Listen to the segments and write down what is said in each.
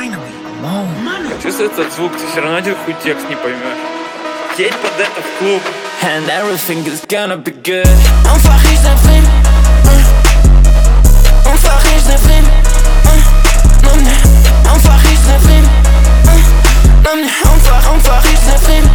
Чувствуй этот звук, ты все равно один хуй текст не поймешь. Едь под это в клуб. And everything is gonna be good. I'm fucking vriend. I'm fucking vriend. I'm fucking vriend. I'm fucking vriend.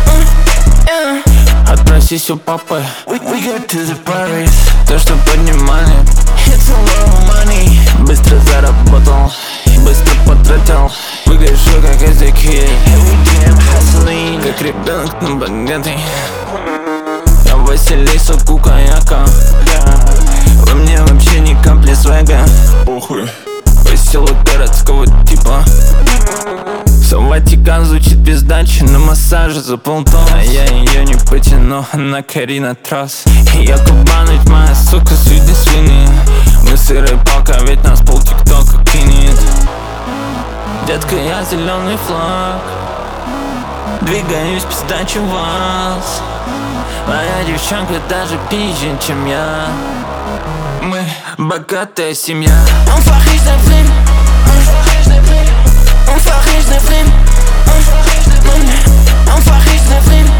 Отпросись у папы. We go to the Paris. То, что поднимали. It's a lot of money. Быстро заработал, быстро потратил. Выгляжу как эти kid. Every day I'm hustling. Как ребенок на багеты. Я Василиса Кукаяка. Во мне вообще ни капли свега. Похуй. Поселок городского типа. Ватикан звучит пиздаче, на массаже за полтона. Я ее не потяну, она Карина Трасс. Я Кубаныч, моя сука, среди свиньи. Мы сырая палка, ведь нас пол тиктока кинет. Детка, я зеленый флаг. Двигаюсь, пиздачу вас. Моя девчонка даже пизже, чем я. Мы богатая семья. I'm fucking vriend. I'm fucking vriend. I'm fucking vriend.